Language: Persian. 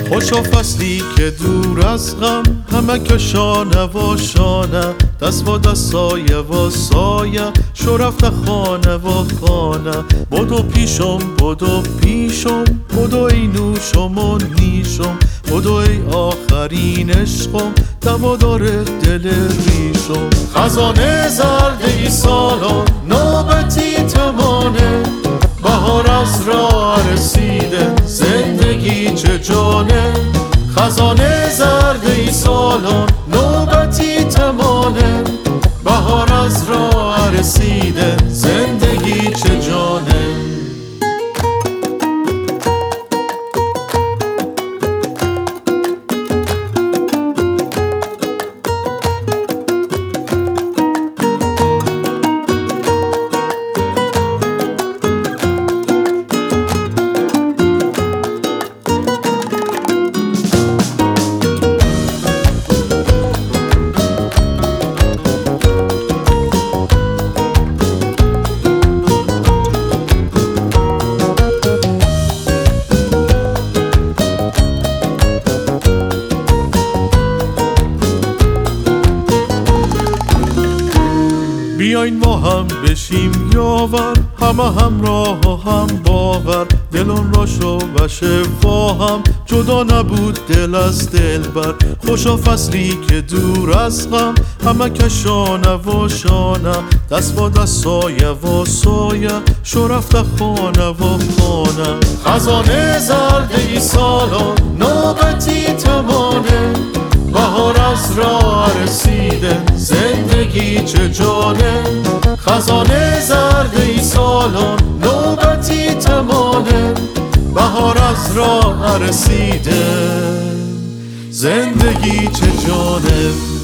خوشا فصلی که دور از غم، همه که شانه و شانه، دست و دستای و سایه، شو رفته خانه و خانه. بدو پیشم بدو پیشم، بدو ای نوشم و نیشم، بدو ای آخرین عشقم، دوادار دل ریشم. خزانه زرد ای سالان نوبتی تمانه، بهار از راه رسیده زندگی چه جانه. خزانه زرد ای سالان نوبتی تمانه، بهار از راه رسیده زندگی چه جانه. بیاین ما هم بشیم یاور، همه همراه و هم باور، دلون را شو و شفا هم، جدا نبود دل از دل بر. خوشا فصلی که دور از غم، همه که شانه و شانه، دست و دستای و سایه، شو رفته خانه و خانه. خزانه زرد ای سالان نوبتی تمانه، بهار از راه رسیده زندگی چه جانه. خزانه زرد ای سالان نوبتی تمانه، بهار از راه رسیده زندگی چه جانه.